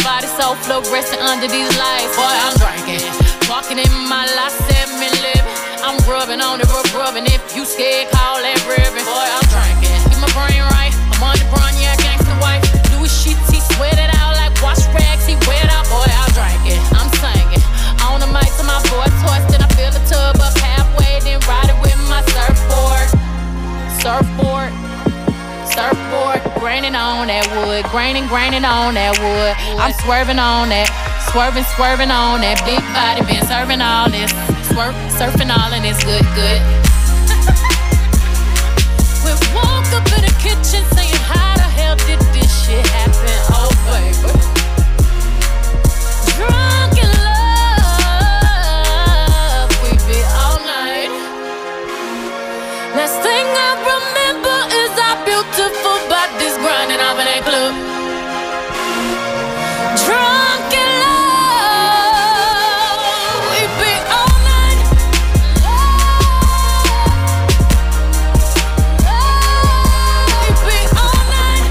body so fluorescent under these lights. Boy, I'm drinking, walking in my last 7-Eleven. I'm rubbing on it, rubbing. If you scared, call that ribbon. Boy, I'm drinking, get my brain right. I'm on the run, yeah, gangsta wife. Louis sheets, he sweat it out like wash rags. He wet out, boy, I'm drinking. I'm singing on the mic to my voice hoarse. Then I fill the tub up halfway, then ride it with my surfboard. Surfboard, graining on that wood, graining on that wood. I'm swerving on that, swerving on that big body. Been serving all this, surfing all and it's good. We woke up in the kitchen saying, how the hell did this shit happen? Oh baby, drunk in love, we be all night. Last thing I remember is our beautiful bodies grinding up in that club. Drunk in love, we be all night. We be all night.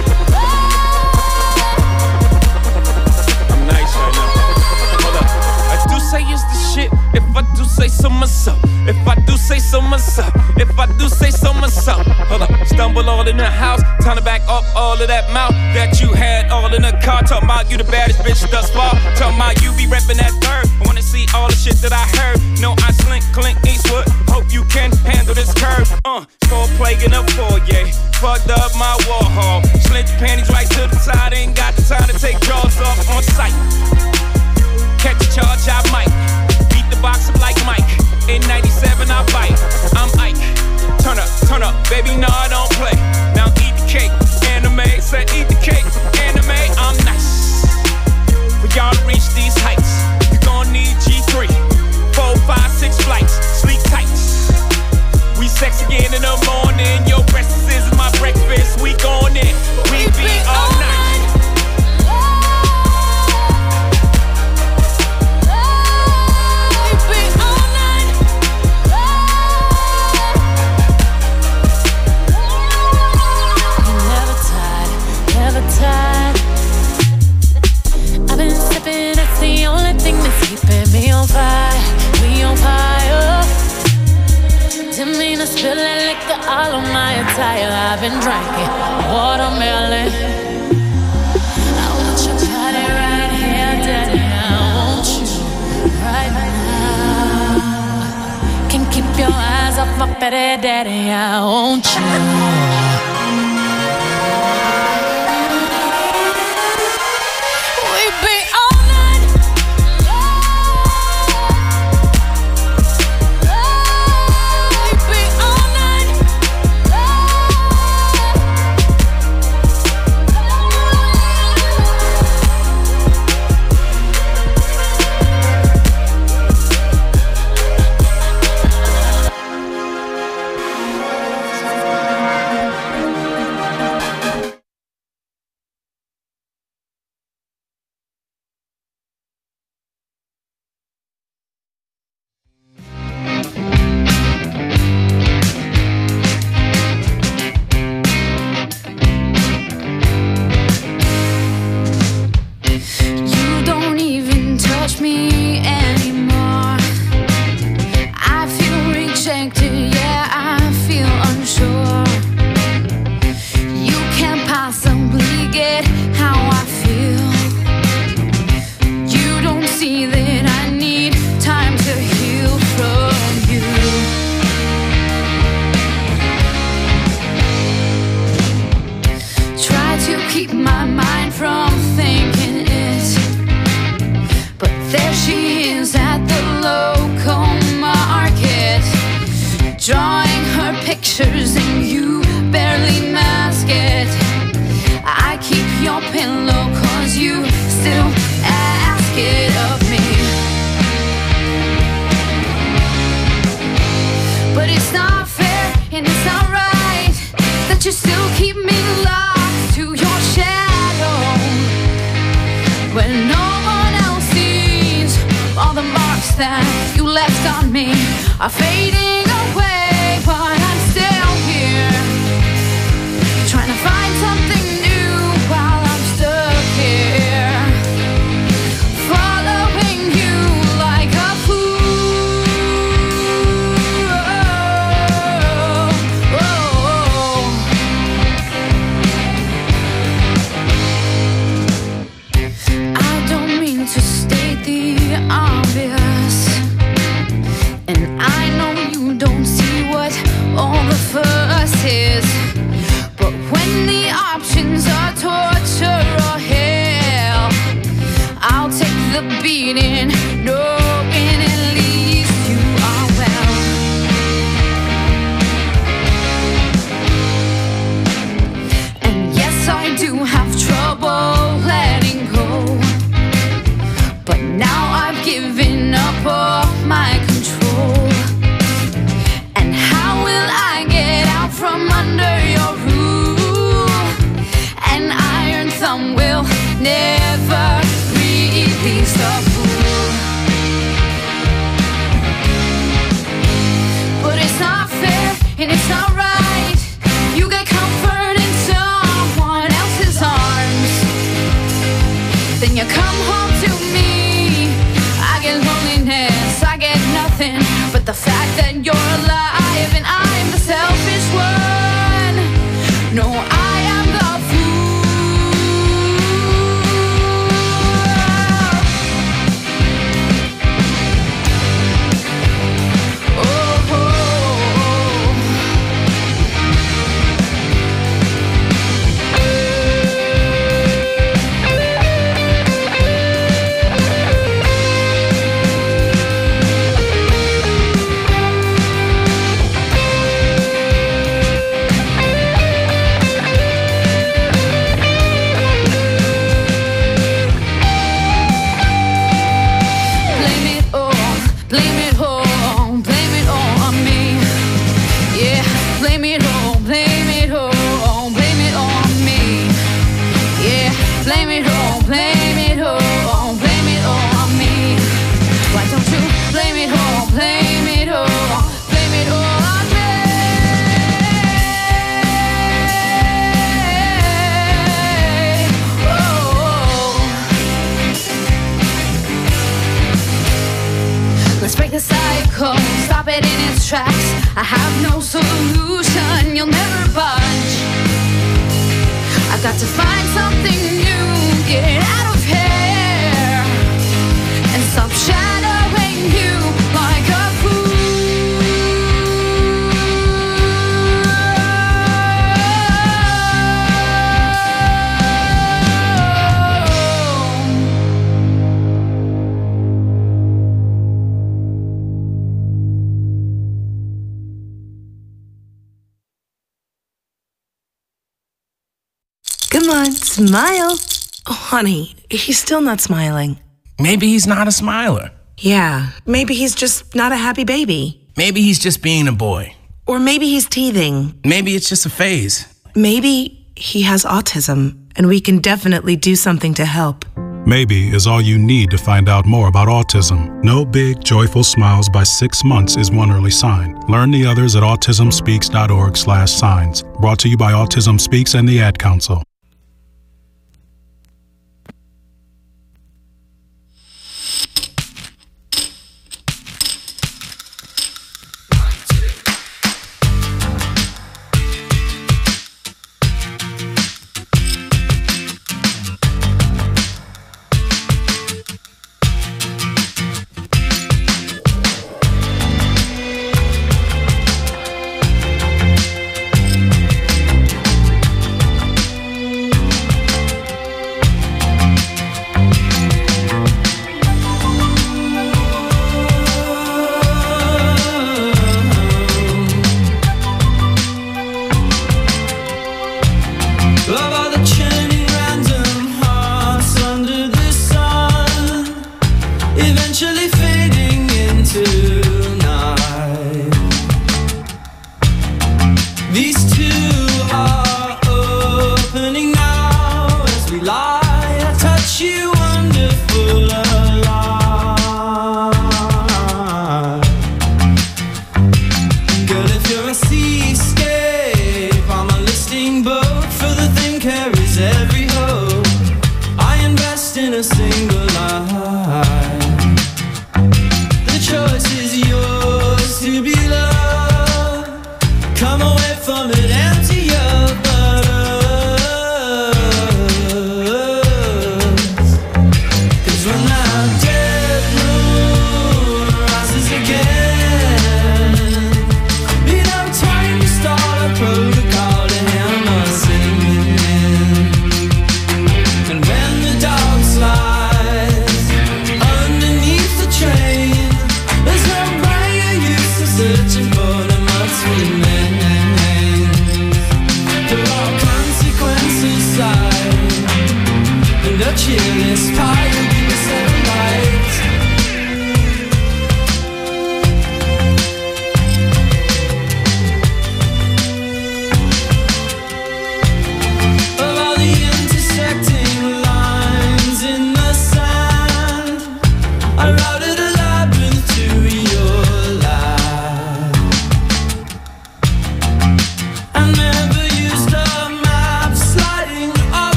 I'm nice right now. Hold up. I do say it's the shit. If I do say so myself. If I do say so myself. If I do say so myself. Hold up. Stumble all in the house. Time to back up all of that mouth that you had all in the car. Talking about you the baddest bitch thus far. Talking about you be reppin' that third. I wanna see all the shit that I heard. No, I slink, Clint Eastwood. Hope you can handle this curve. Cold plague in the foyer. Fucked up my Warhol. Slint your panties right to the side. Ain't got the time to take jaws off on sight. Catch a charge, I might. Beat the box up like Mike. In 97, I bite. I'm Ike. Turn up, baby, no, I don't play. Now eat the cake, anime. Said eat the cake, anime. I'm nice. For y'all to reach these heights, you gon' need G3. 4, 5, 6 flights, sleep tight. We sex again in the morning. Your breakfast is my breakfast. We gon' in. We be all night. I've been sipping, that's the only thing that's keeping me on fire. We on fire. Didn't mean to spill that liquor all on my attire. I've been drinking watermelon. I want your body right here, daddy. I want you right now. Can't keep your eyes off my fatty daddy. I want you. Pictures and you barely mask it. I keep your pillow cause you still ask it of me. But it's not fair and it's not right that you still keep me lost to your shadow when no one else sees all the marks that you left on me are fading away, but I'm still here, trying to find something new while I'm stuck here. beating, knowing at least you are well. And yes, I do have trouble letting go, but now I've given up all my control. And how will I get out from under your rule? An iron thumb will never release the fool. But it's not fair and it's not right. You get comfort in someone else's arms, then you come home to me. I get loneliness, I get nothing but the fact that you're alive and I'm the selfish one. No, I am the stop it in its tracks. I have no solution, you'll never budge. I've got to find something new, get out of here, and stop shadowing you like a fool. Come on, smile. Oh, honey, he's still not smiling. Maybe he's not a smiler. Yeah, maybe he's just not a happy baby. Maybe he's just being a boy. Or maybe he's teething. Maybe it's just a phase. Maybe he has autism, and we can definitely do something to help. Maybe is all you need to find out more about autism. No big, joyful smiles by 6 months is one early sign. Learn the others at autismspeaks.org/signs. Brought to you by Autism Speaks and the Ad Council.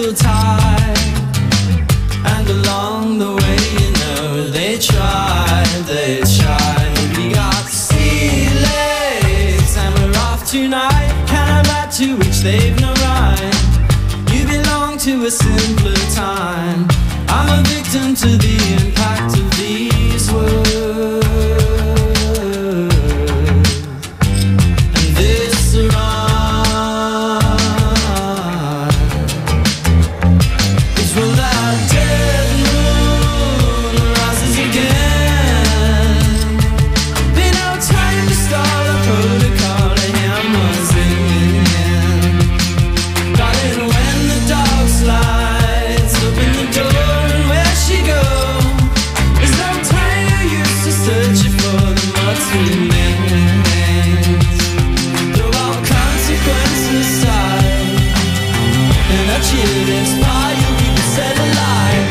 gentle tide, and along the way, you know, they tried. We got sea legs and we're off tonight, Canada to which they've no right. You belong to a simpler time. I'm a victim to the impact of these words. And this rhyme is when that dead moon rises again. Be no time to start a protocol, a hammer's in hand. Got it when the dog slides, open the door and where she goes. There's no time you're used to searching for the mud's remains. Throw all consequences aside, and our children's fire we can set alight.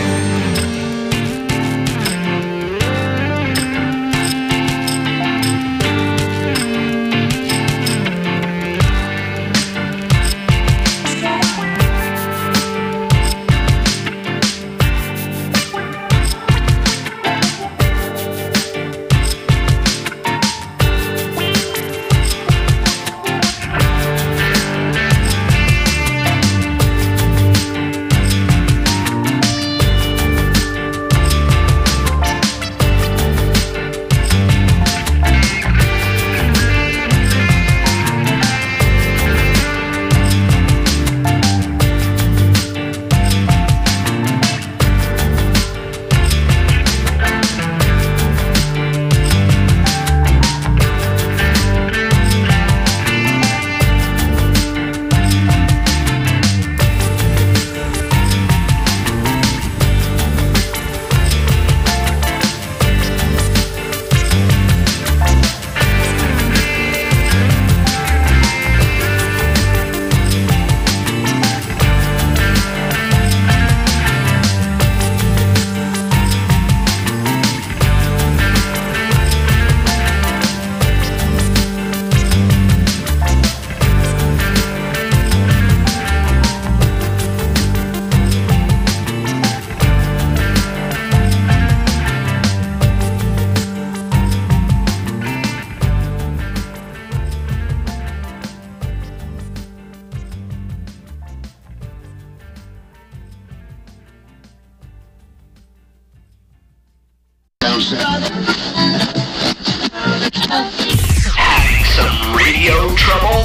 Some radio trouble?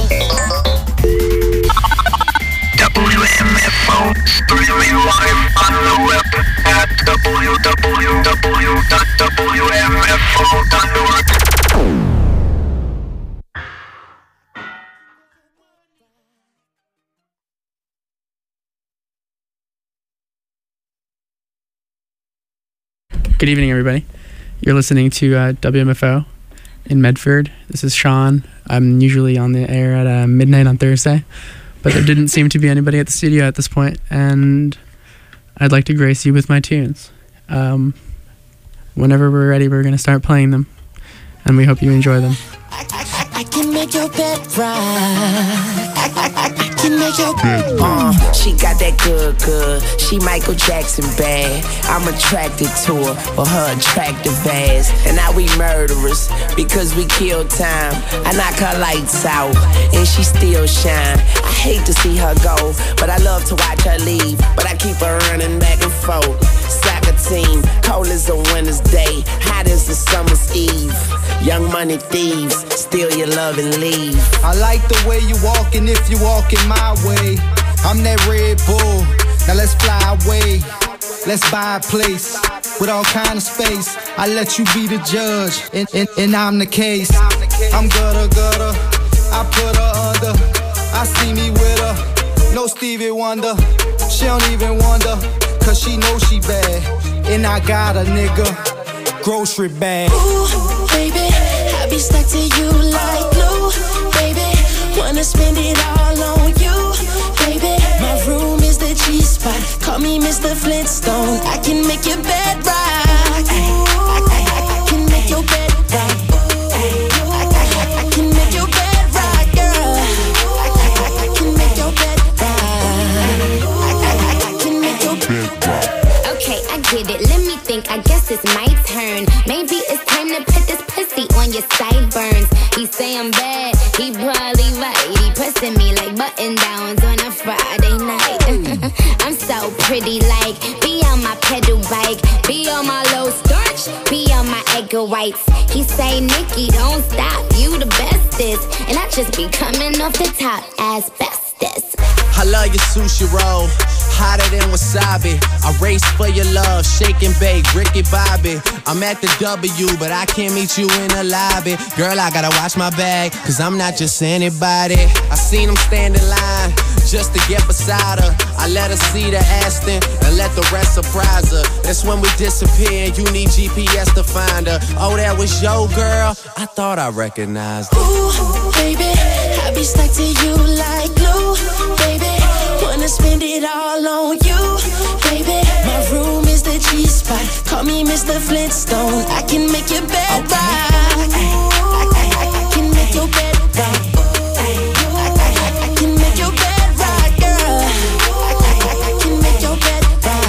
WMFO, streaming live on the web at www.wmfo.org. Good evening, everybody. You're listening to WMFO in Medford. This is Sean. I'm usually on the air at midnight on Thursday, but there didn't seem to be anybody at the studio at this point, and I'd like to grace you with my tunes. Whenever we're ready, we're going to start playing them, and we hope you enjoy them. I can make your bed right. I can make your bed She got that good. She Michael Jackson bad. I'm attracted to her for her attractive ass. And now we murderers because we kill time. I knock her lights out and she still shine. I hate to see her go, but I love to watch her leave. But I keep her running back and forth. Soccer team, cold as a winter's day, hot as a summer's eve. Young money thieves, steal your love and leave. I like the way you walkin' if you walkin' my way. I'm that Red Bull, now let's fly away. Let's buy a place with all kind of space. I let you be the judge, and I'm the case. I'm gutter, I put her under. I see me with her, no Stevie Wonder. She don't even wonder, cause she knows she bad. And I got a nigga, grocery bag. Ooh, baby, I be stuck to you like glue. Baby, wanna spend it all on you. Baby, my room is the G-spot. Call me Mr. Flintstone. I can make your bed right. I can make your bed right. I can make your bed right, girl. I can make your bed right. guess it's my turn. Maybe it's time to put this pussy on your sideburns. He say I'm bad, he probably right. He pressing me like button downs on a Friday night. I'm so pretty, like, be on my pedal bike, be on my low starch, be on my egg whites. He say, Nikki, don't stop, you the bestest. And I just be coming off the top as bestest. I love your sushi roll, hotter than wasabi. I race for your love, shake and bake, Ricky Bobby. I'm at the W, but I can't meet you in the lobby. Girl, I gotta watch my bag, cause I'm not just anybody. I seen him stand in line, just to get beside her. I let her see the Aston, and let the rest surprise her. That's when we disappear, you need GPS to find her. Oh, that was your girl? I thought I recognized her. Ooh, baby, I be stuck to you like glue, baby. Wanna spend it all on you, baby. My room is the G-spot. Call me Mr. Flintstone. I can make your bed rock. I can make your bed rock. I can make your bed rock, girl. I can make your bed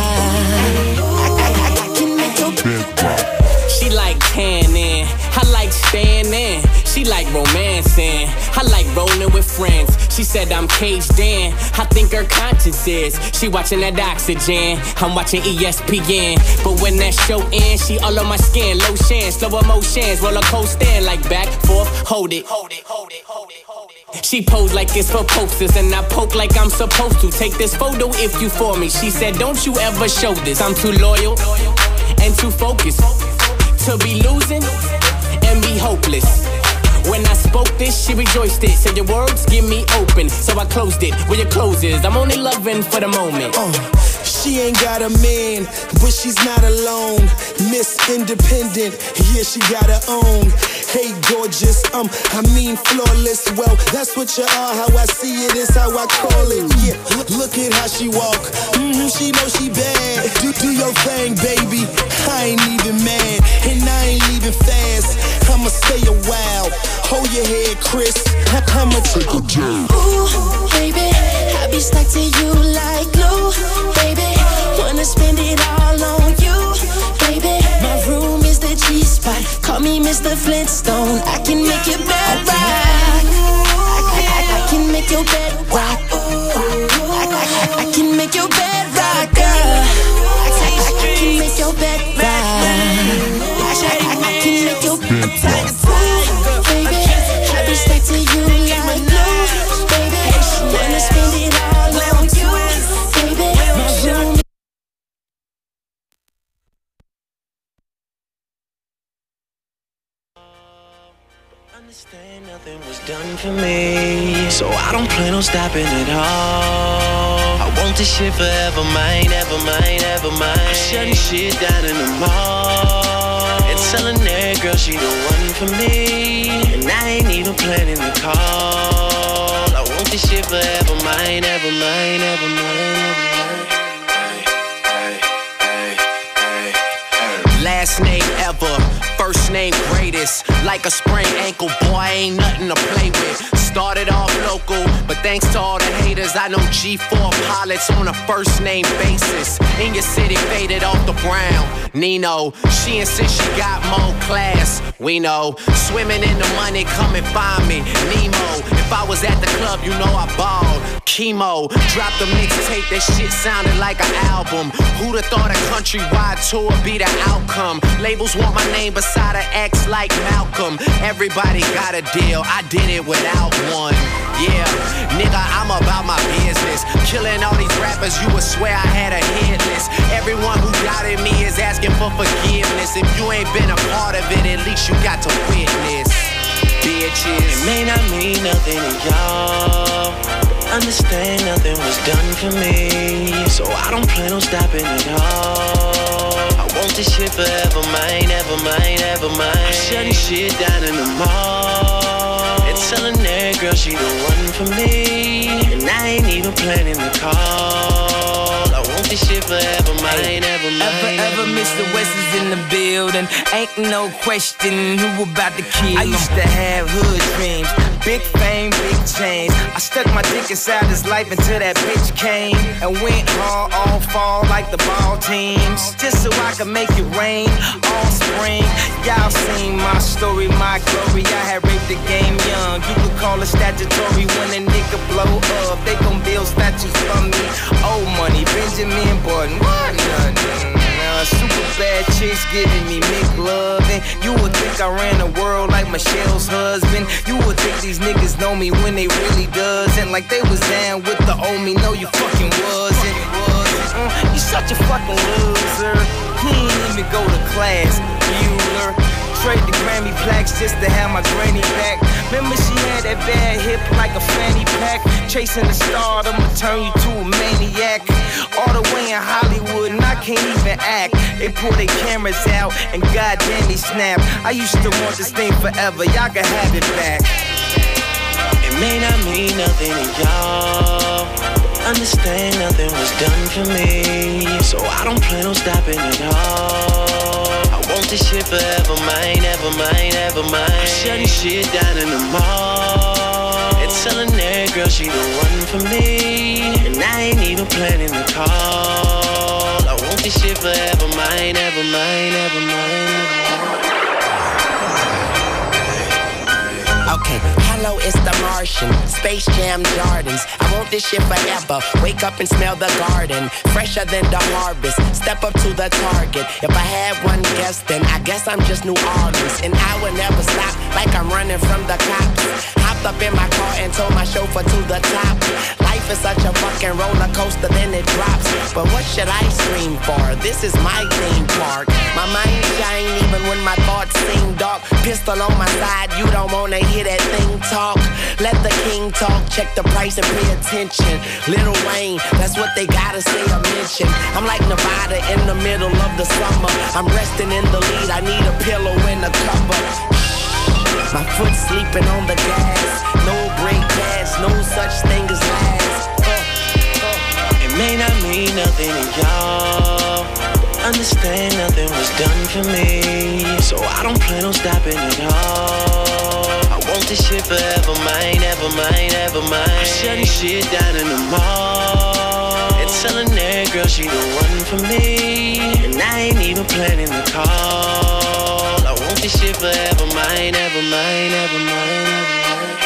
rock. I can make your bed rock. She like tanning, I like standing. She like romancing, I like rolling with friends. She said I'm caged in, I think her conscience is. She watching that Oxygen, I'm watching ESPN. But when that show ends, she all on my skin. Lotion, slow emotions, roller coaster, like back, forth, hold it. She posed like it's for posters, and I poke like I'm supposed to. Take this photo if you for me. She said don't you ever show this. I'm too loyal and too focused to be losing and be hopeless. When I spoke this, she rejoiced it. Said your words give me open, so I closed it. Where your clothes is, I'm only loving for the moment. She ain't got a man, but she's not alone. Miss Independent, yeah, she got her own. Hey, gorgeous, I mean flawless. Well, that's what you are, how I see it is how I call it. Yeah, look at how she walk. She know she bad. Do your thing, baby. I ain't even mad, and I ain't leaving fast. I'ma stay a while. Hold your head, Chris. I'ma take a jump. Ooh, baby, I be stuck to you like glue, baby. Wanna spend it all on you, baby. My room is the G-spot. Call me Mr. Flintstone. I can make your bed rock. I can make your bed rock. I can make your bed rock, girl. I can make your bed rock. I can make your bed rock. Baby, I be stuck to you like glue, baby. Wanna spend it all on you, baby. My room. Understand nothing was done for me, so I don't plan on stopping at all. I want this shit forever, mine, ever mine, ever mine. I'm shutting shit down in the mall and telling that girl she the one for me, and I ain't even planning the call. I want this shit forever, mine, ever mine, ever mine, ever mine. Last name ever, first name greatest. Like a sprained ankle, boy, ain't nothing to play with. Started off local, but thanks to all the haters, I know G4 pilots on a first name basis. In your city, faded off the brown. Nino, she insists she got more class. We know, swimming in the money, come and find me. Nemo, if I was at the club, you know I balled. Chemo, dropped a mixtape, that shit sounded like an album. Who'd have thought a countrywide tour be the outcome? Labels want my name beside an X like Malcolm. Everybody got a deal, I did it without one. Yeah, nigga, I'm about my business. Killing all these rappers, you would swear I had a hit list. Everyone who doubted me is asking for forgiveness. If you ain't been a part of it, at least you got to witness. Bitches, it may not mean nothing to y'all, but understand nothing was done for me, so I don't plan on stopping at all. I want this shit forever, mine, ever mine, ever mine. I'm shutting shit down in the mall and telling that girl she the one for me, and I ain't even planning the call. I want this shit forever, mine, ever mine. Ever Mr. West is in the building. Ain't no question who about to kill him. I used to have hood dreams, big fame, big change. I stuck my dick inside his life until that bitch came and went hard all fall like the ball teams, just so I could make it rain all spring. Y'all seen my story, my glory. I had raped the game young. You could call it statutory when a nigga blow up. They gon' build statues for me. Old money, Benjamin Button, what nothing. Super bad chicks giving me McLovin'. You would think I ran the world like Michelle's husband. You would think these niggas know me when they really doesn't. Like they was down with the old me. No, you fucking wasn't. You such a fucking loser. He ain't even go to class, Bueller. Trade the Grammy plaques just to have my granny back. Remember she had that bad hip like a fanny pack. Chasing the star, I'ma turn you to a maniac. All the way in Hollywood and I can't even act. They pull their cameras out and goddamn they snap. I used to want this thing forever, y'all can have it back. It may not mean nothing to y'all. Understand nothing was done for me, so I don't plan on stopping at all. I want this shit forever, mine, ever mine, ever mine. I'm shutting shit down in the mall and telling that girl she the one for me, and I ain't even planning to call. I want this shit forever, mine, ever mine, ever mine. Okay, hello, it's the Martian, Space Jam Jordans. I want this shit forever. Wake up and smell the garden, fresher than the harvest. Step up to the target. If I had one guess, then I guess I'm just New Orleans. And I will never stop, like I'm running from the cops. Hopped up in my car and told my chauffeur to the top. Life is such a fucking roller coaster, then it drops. But what should I scream for? This is my theme park. My mind shine even when my thoughts seem dark. Pistol on my side, you don't wanna hear that thing talk. Let the king talk, check the price and pay attention. Lil Wayne, that's what they gotta say or mention. I'm like Nevada in the middle of the summer. I'm resting in the lead, I need a pillow and a cover. My foot sleeping on the gas. No break gas, no such thing as last. It may not mean nothing to y'all. Understand nothing was done for me, so I don't plan on stopping at all. I want this shit forever, mine, ever mine, ever mine. I'm shutting shit down in the mall and telling that girl she the one for me, and I ain't even planning to call. I want this shit forever, mine, ever mine, ever mine, ever mine.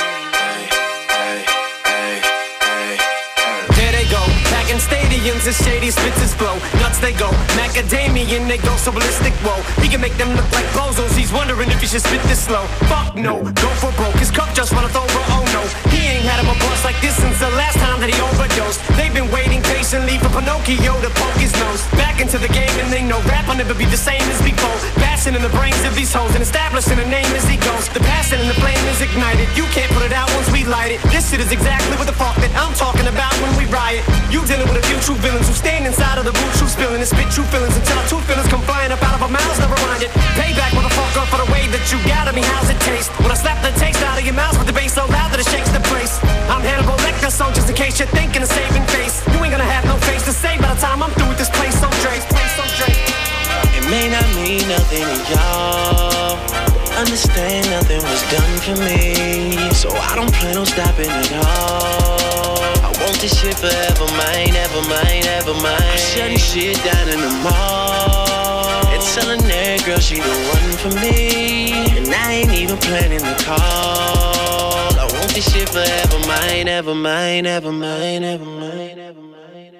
Stadiums and shady spitzes blow. Nuts they go, macadamian they go so ballistic. Whoa, he can make them look like bozos. He's wondering if he should spit this slow. Fuck no, go for broke. His cup just runneth over. Oh no, he ain't had him a bust like this since the last time that he overdosed. They've been waiting patiently for Pinocchio to poke his nose back into the game, and they know rap will never be the same as before. Bashing in the brains of these hoes and establishing a name as he goes. The passion and the flame is ignited. You can't put it out once we light it. This shit is exactly what the fuck that I'm talking about when we riot. You dealing with a few true villains who stand inside of the boot, true spilling and spit true feelings until our two feelings come flying up out of our mouths. Never mind it. Payback, motherfucker, for the way that you got at me. How's it taste? When I slap the taste out of your mouth with the bass so loud that it shakes the place. I'm Hannibal Lecter, so just in case you're thinking of saving face, you ain't gonna have no face to say by the time I'm through with this place. So Drake, It may not mean nothing to y'all. Understand nothing was done for me, so I don't plan on stopping at all. I want this shit forever, mine, ever mine, ever mine. I'm shutting shit down in the mall and telling that girl she the one for me, and I ain't even planning to call. I want this shit forever, mine, ever mine, ever mine, ever mine, ever mine.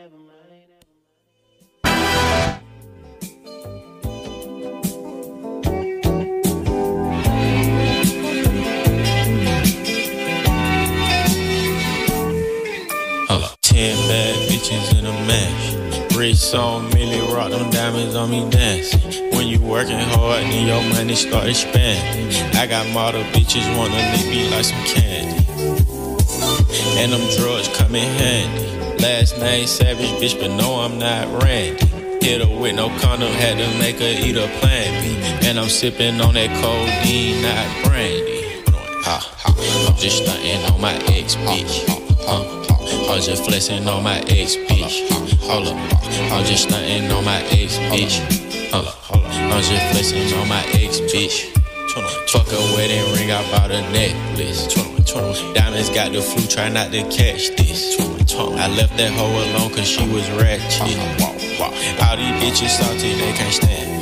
Hold up. 10 bad bitches in a mash. Rich on Millie, rock them diamonds on me dancing. When you working hard, then your money start expanding. I got model bitches wanna lick me like some candy, and them drugs come in handy. Last name Savage, bitch, but no, I'm not Randy. Hit her with no condom, had to make her eat a Plan B. And I'm sipping on that codeine, not brandy. I'm just stunting on my ex, bitch. I'm just flexing on my ex, bitch. Hold up, I'm just stunting on my ex, bitch. Hold up, I'm just flexing on my ex, bitch. Fuck a wedding ring, I bought a necklace. Diamonds got the flu, try not to catch this. I left that hoe alone cause she was ratchet. All these bitches salty, they can't stand.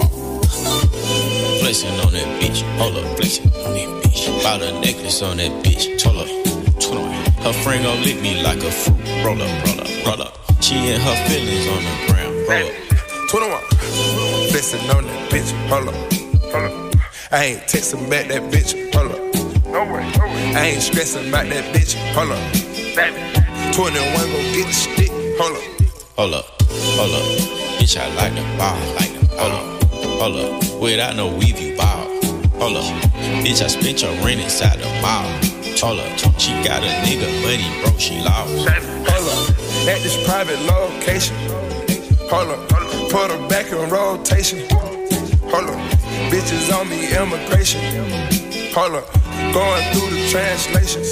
Flexing on that bitch, hold up, flexing on that bitch. Bought a necklace on that bitch, hold up. Her friend gon' lick me like a fruit. Roll up, roll up, roll up. She and her feelings on the ground, roll up. 21, flexing on that bitch, hold up, hold up. I ain't texting back that bitch, hold up. No way, no way. I ain't stressing about that bitch, hold up. 21 gon' get the stick, hold up. Hold up, hold up. Bitch, I like the ball, like the hold up, hold up. Without no weave, you ball. Hold up. Bitch, I spent your rent inside the mall. Hold up. She got a nigga, but he broke, she lost. Hold up. At this private location. Hold up. Put her back in rotation. Hold up. Bitches on me, immigration. Hold up. Going through the translations.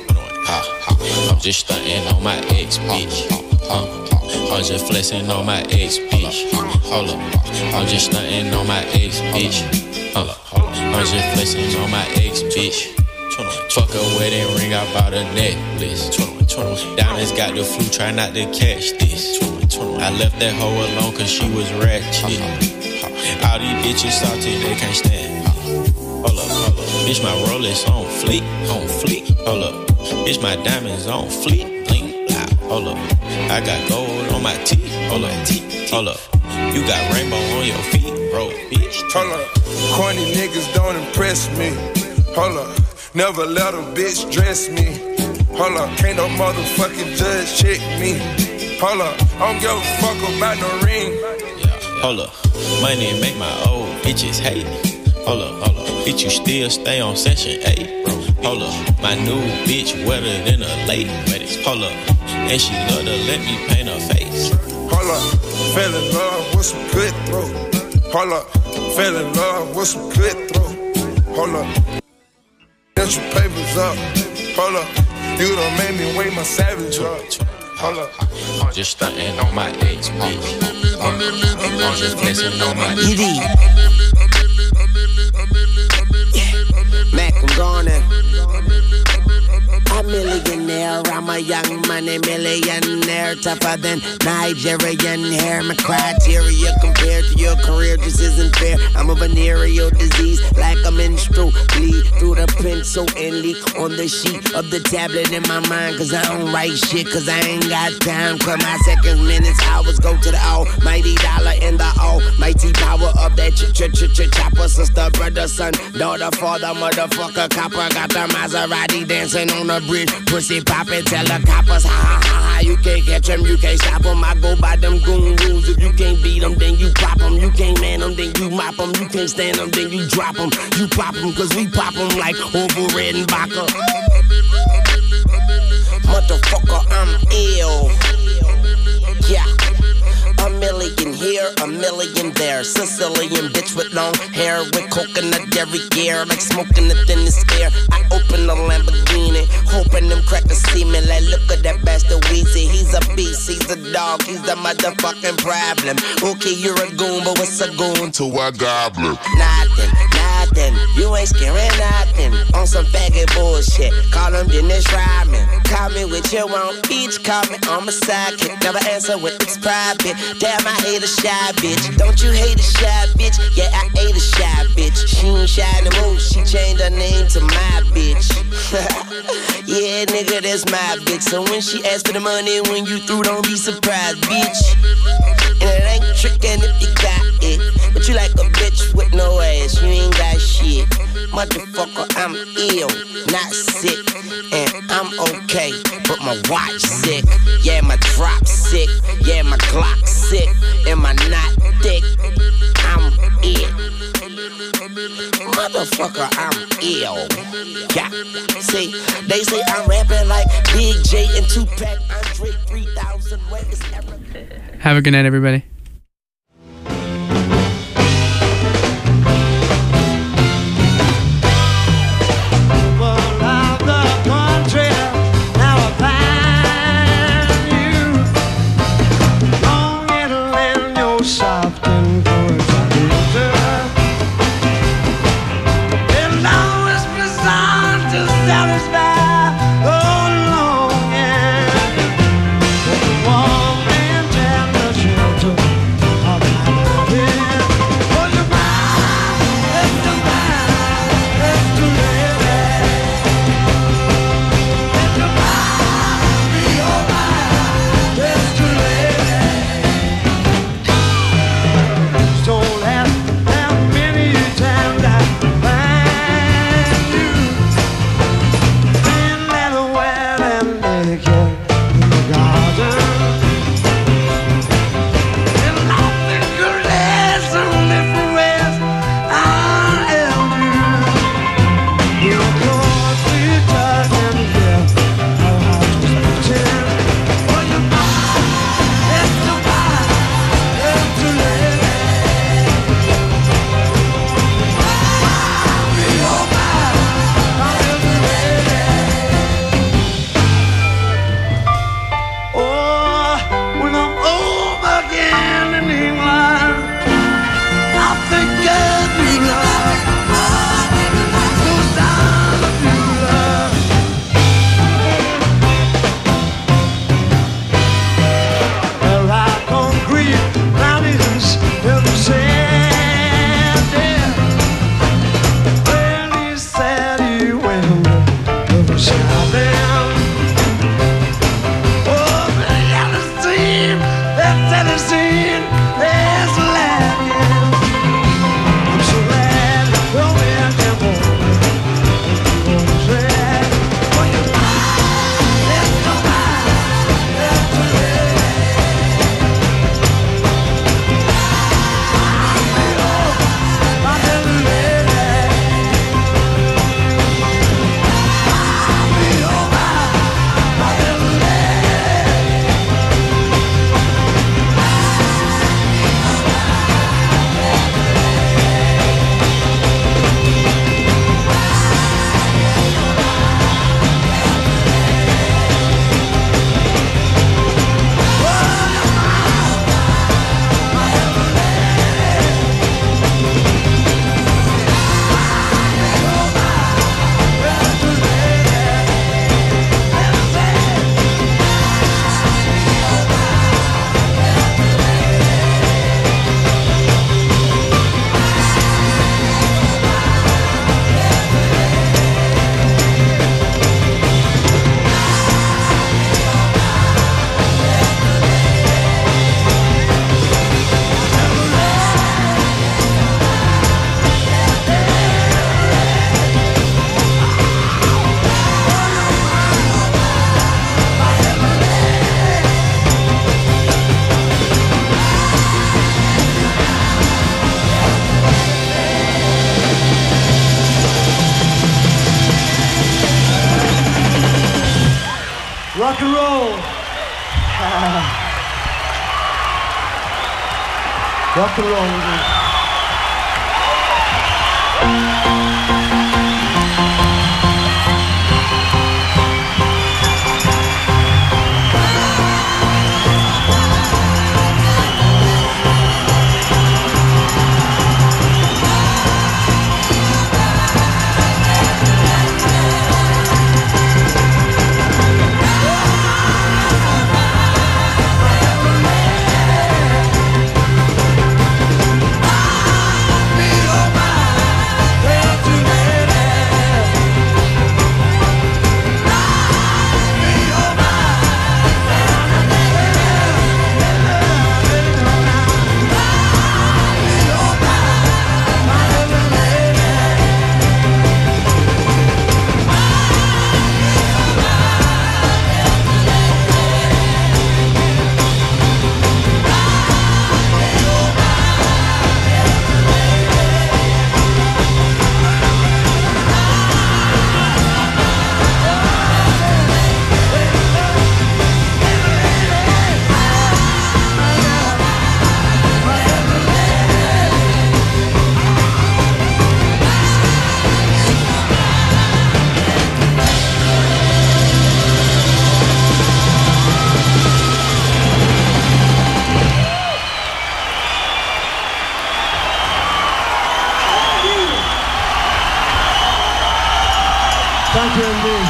I'm just stunting on my ex, bitch. I'm just flexing on my ex, bitch. Hold up. I'm just stunting on my ex, bitch. I'm just flexing on my ex, bitch. Fuck a wedding ring, I bought a necklace. Diamonds got the flu, try not to catch this. I left that hoe alone cause she was ratchet. All these bitches salty, they can't stand. Hold up, hold up. Bitch, my Rolex on fleek, on fleek. Hold up. Bitch, my diamonds on fleek, bling, blah. Hold up. I got gold on my teeth. Hold up, hold up. You got rainbow on your feet, bro, bitch. Hold up. Corny niggas don't impress me. Hold up. Never let a bitch dress me. Hold up. Can't no motherfucking judge check me. Hold up. I don't give a fuck about no ring. Hold up. Money make my old bitches hate. Hold up, hold up. Bitch, you still stay on session 8, bro. Hold up. My new bitch wetter than a lady. Hold up. And she love to let me paint her face. Hold up. Fell in love with some good throw. Hold up. Fell in love with some good throw. Hold up. Get your papers up. Hold up. You done made me wait my savage up. Hold up. I'm just stunting on my ex, bitch. I'm just flexing on my ex. Mac, I'm gonna. A millionaire, I'm a young money millionaire, tougher than Nigerian hair. My criteria compared to your career just isn't fair. I'm a venereal disease, like a menstrual bleed through the pencil and leak on the sheet of the tablet in my mind. Cause I don't write shit, cause I ain't got time. Cause my seconds, minutes, hours go to the almighty dollar and the almighty power of that chopper. Sister, brother, son, daughter, father, motherfucker, copper. Got the Maserati dancing on the bridge, pussy poppin', tell the coppers, ha ha ha ha. You can't catch them, you can't stop them. I go by them goon rules. If you can't beat them, then you pop them. You can't man them, then you mop them. You can't stand them, then you drop them. You pop them, cause we pop them like Orville Redenbacher. Motherfucker, I'm ill. Yeah. A million here, a million there. Sicilian bitch with long hair, with coconut dairy gear, like smoking it in the air. I open a Lamborghini, hoping them crackers see me. Like, look at that bastard Weezy. He's a beast, he's a dog, he's the motherfucking problem. Okay, you're a goon, but what's a goon to a goblin? Nothing, nothing. You ain't scaring nothing. On some faggot bullshit. Call him Dennis Rodman. Call me with your own peach. Call me on my sidekick. Never answer when it's private. Damn, I hate a shy bitch. Don't you hate a shy bitch? Yeah, I hate a shy bitch. She ain't shy no more. She changed her name to my bitch. Yeah, nigga, that's my bitch. So when she asks for the money, when you through, don't be surprised, bitch. And it ain't trickin' if you got it. But you like a bitch with no ass. You ain't got shit. Motherfucker, I'm ill, not sick. And I'm okay, but my watch sick. Yeah, my drop sick. Yeah, my Glock sick. And my knot thick. I'm it. Motherfucker, I'm ill. Yeah. See, they say I'm rapping like Big J and Tupac. Andre 3000. Where is everything? Have a good night, everybody. Now I find Rock and roll. Thank you indeed.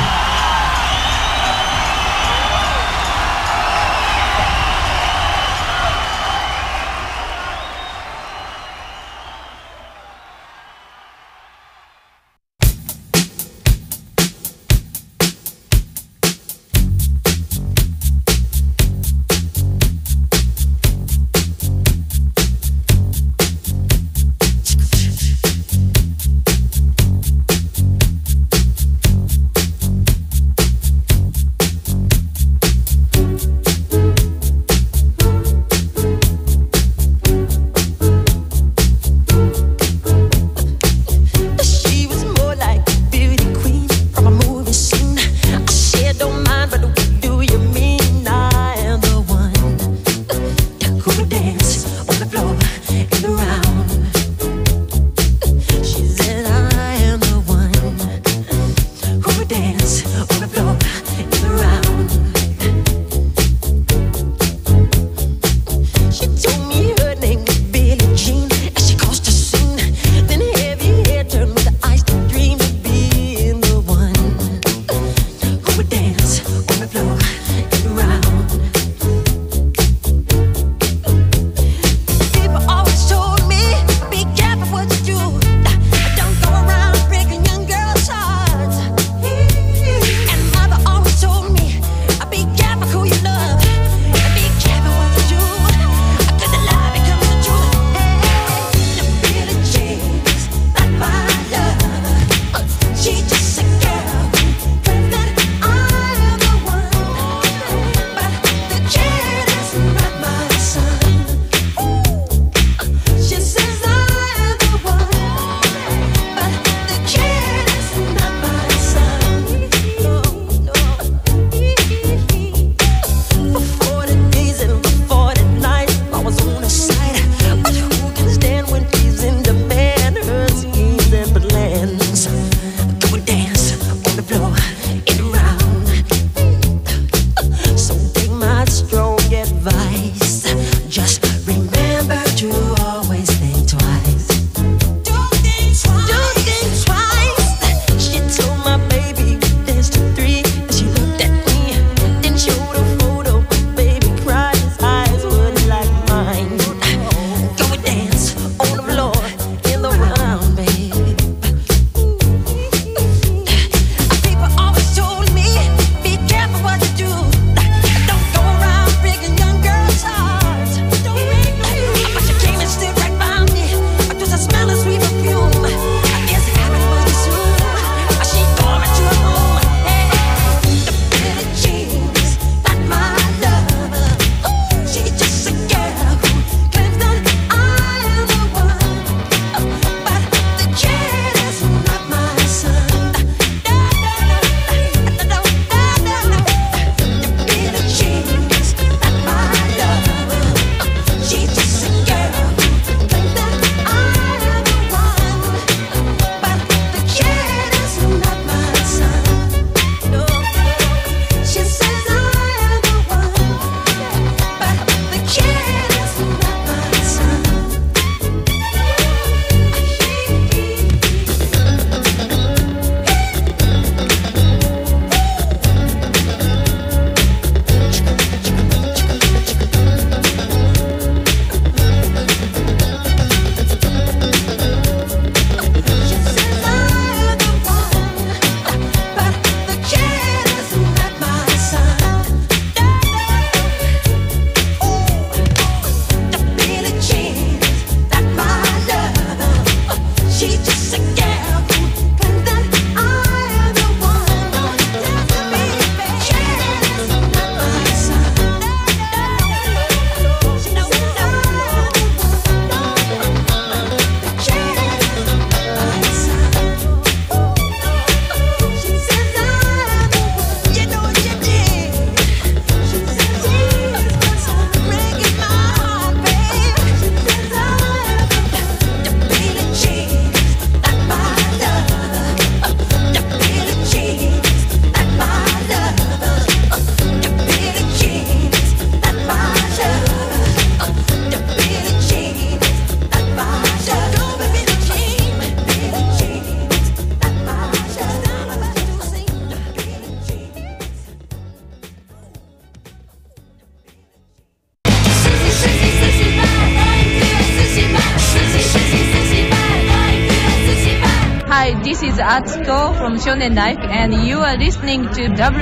is Art Store from Shonen Life, and you are listening to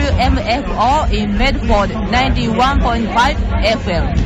WMFO in Medford, 91.5 FM.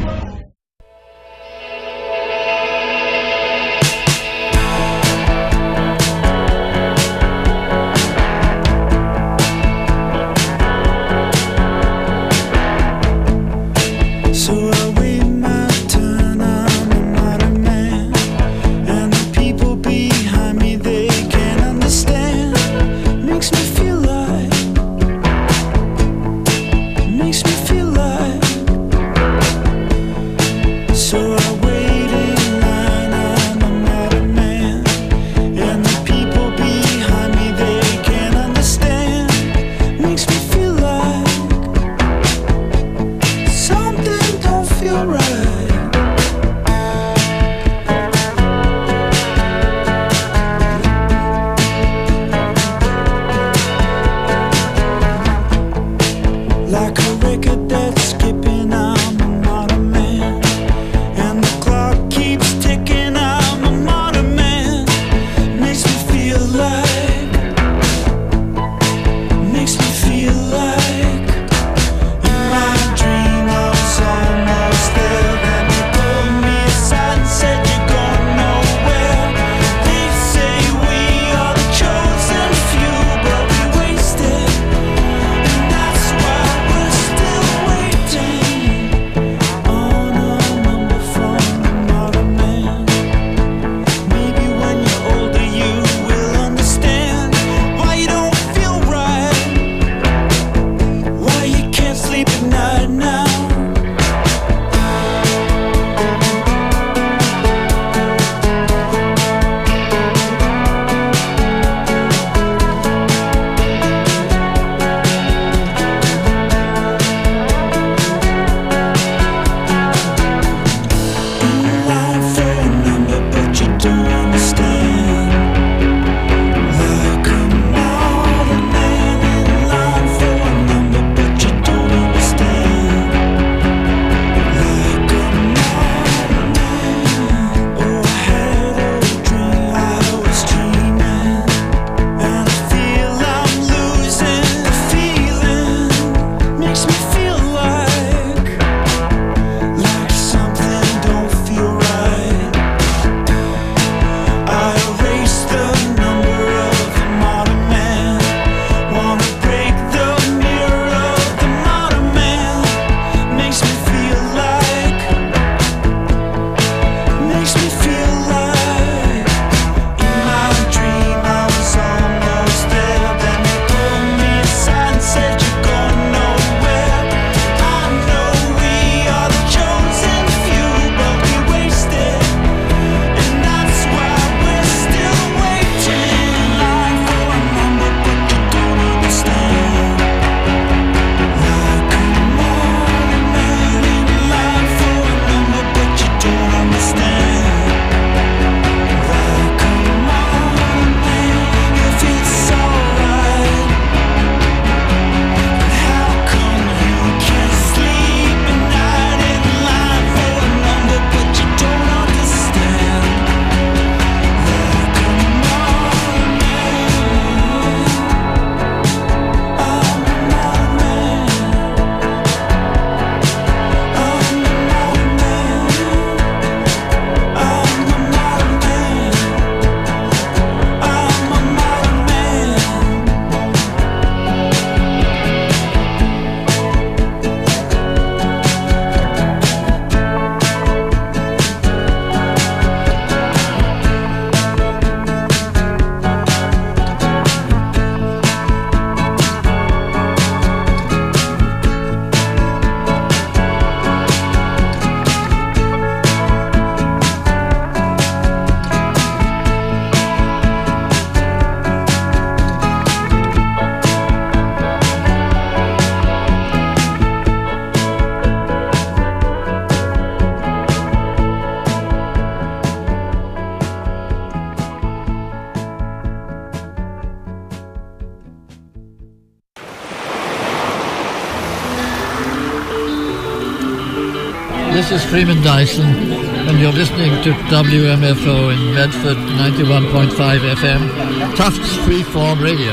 This is Freeman Dyson, and you're listening to WMFO in Medford 91.5 FM, Tufts Freeform Radio.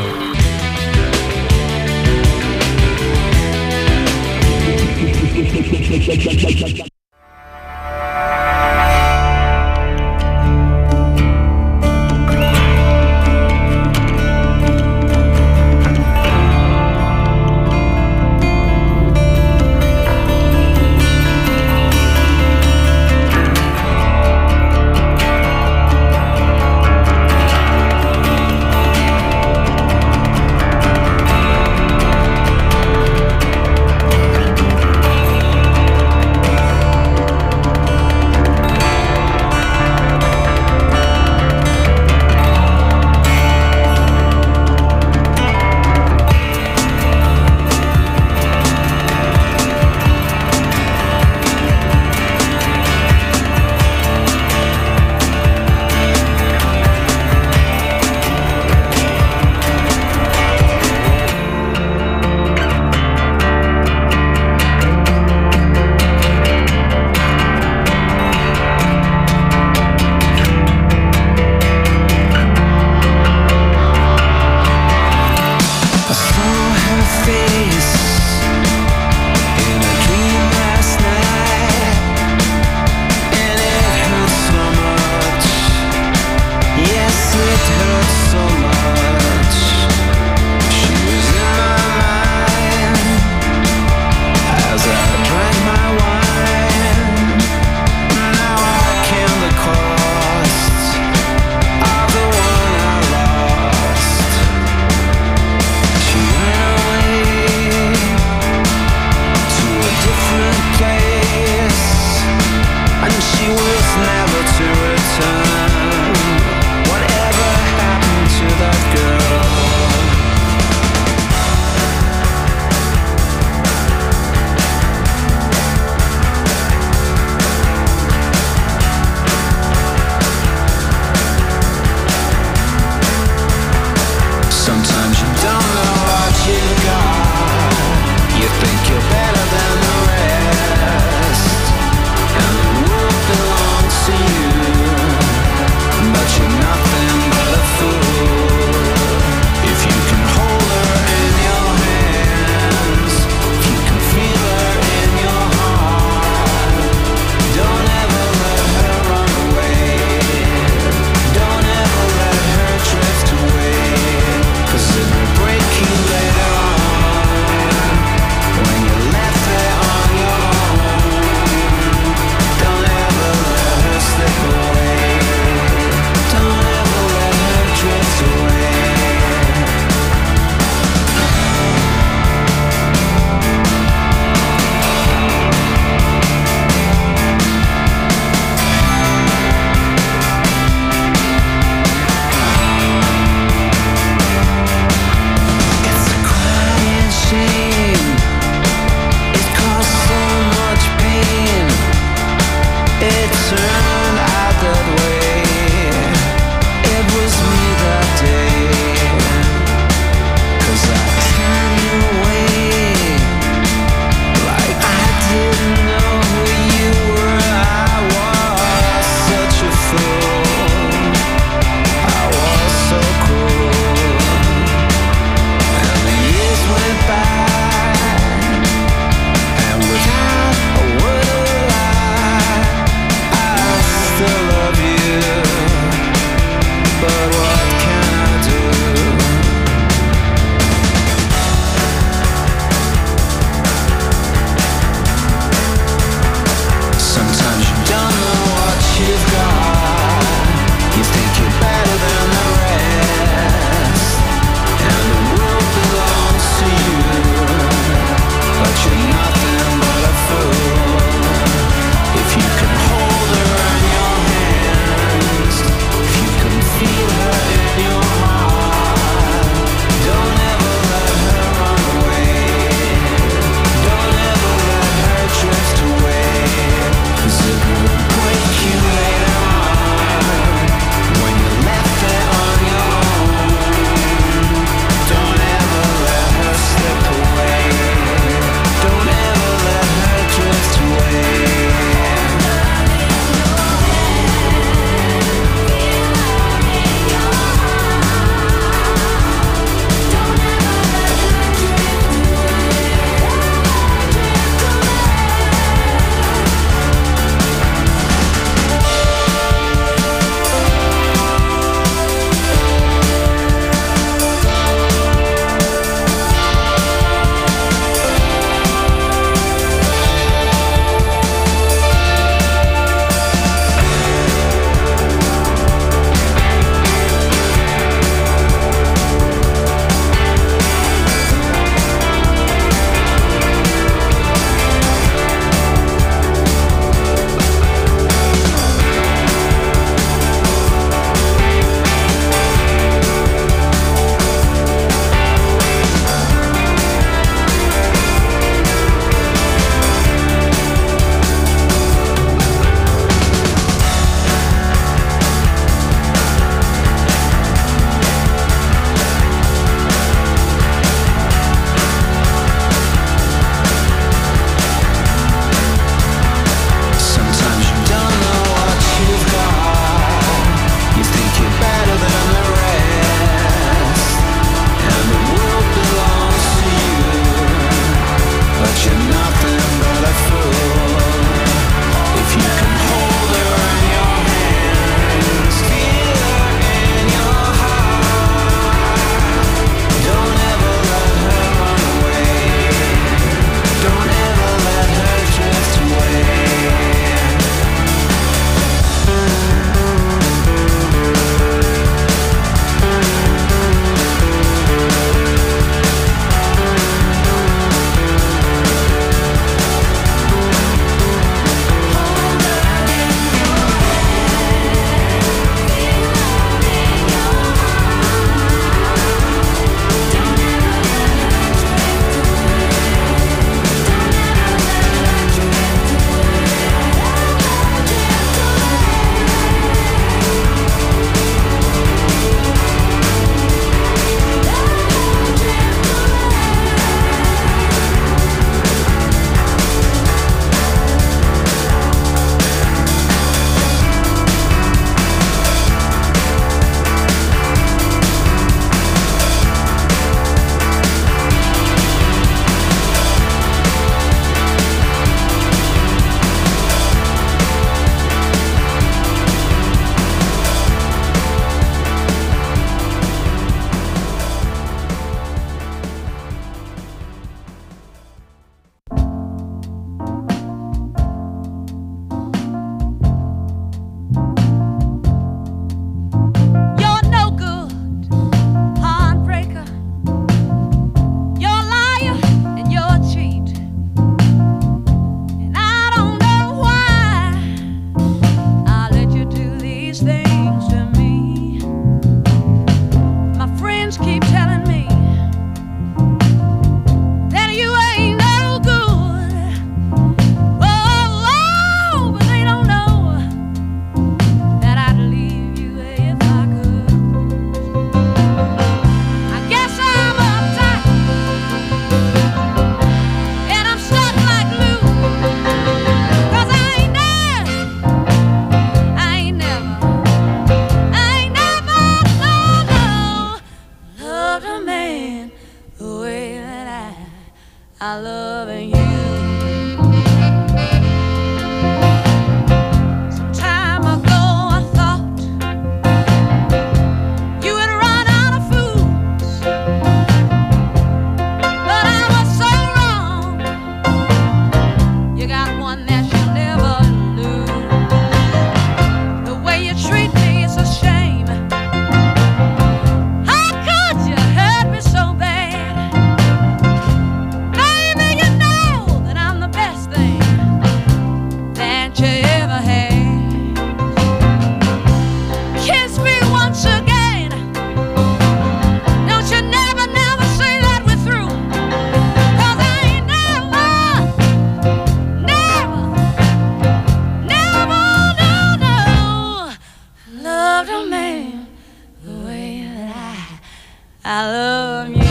I love you.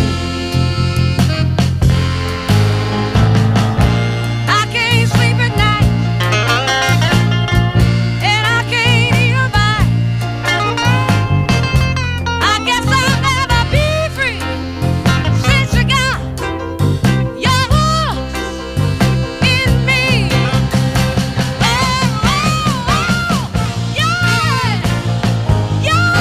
I can't sleep at night, and I can't eat a bite. I guess I'll never be free since you got your hooks in me. Oh, oh, oh, yeah, yeah.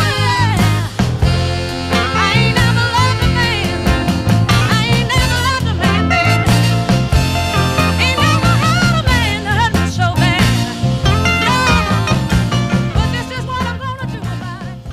I ain't never loved a man. I ain't never loved a man, baby. Ain't never had a man that hurt me so bad. No, but this is what I'm gonna do about it.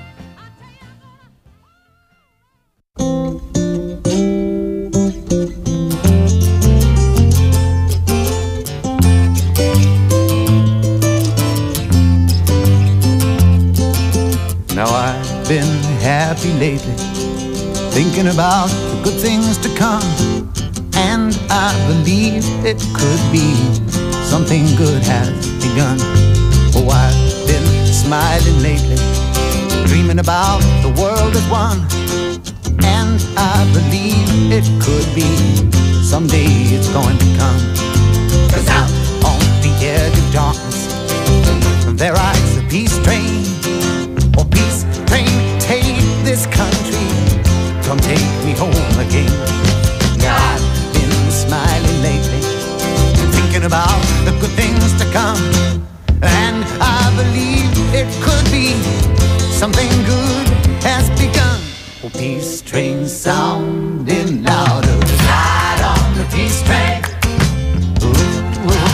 Now I've been happy lately, thinking about the good things to come, and I believe it could be something good has begun. Oh, I've been smiling lately, dreaming about the world as one, and I believe it could be someday it's going to come. 'Cause out on the edge of darkness, there rides the peace train. Oh, peace train, take this country, come take me home again. Now I've been smiling lately, thinking about the good things to come, and I believe it could be something good has begun. Oh, peace train sounding louder, ride on the peace train. Ooh, ooh.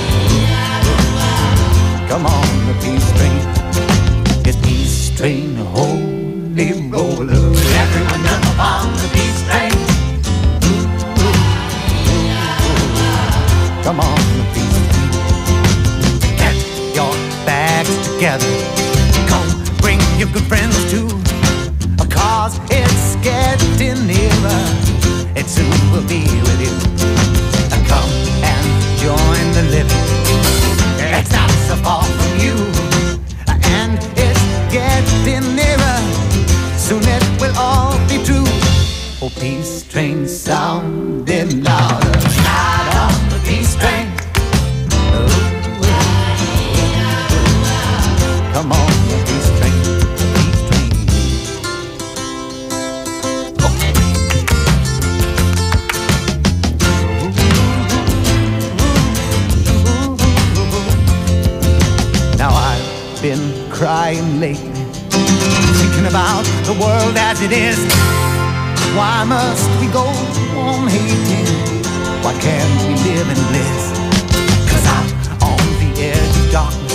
Come on, the peace train. It's peace train, holy roller. Everyone jump on the peace train. Ooh, ooh, ooh. Come on, the peace train. Get your bags together. Come, bring your good friends too. 'Cause it's getting nearer. It soon will be with you. Come and join the living. It's not so far from you. And it's getting nearer. Soon it will all be true. Oh, peace train sounding louder. Ride on the peace train. Ooh, ooh, ooh. Come on, the peace train. Peace train. Now I've been crying lately, thinking about the world as it is. Why must we go on hating? Why can't we live in bliss? 'Cause out on the edge of darkness,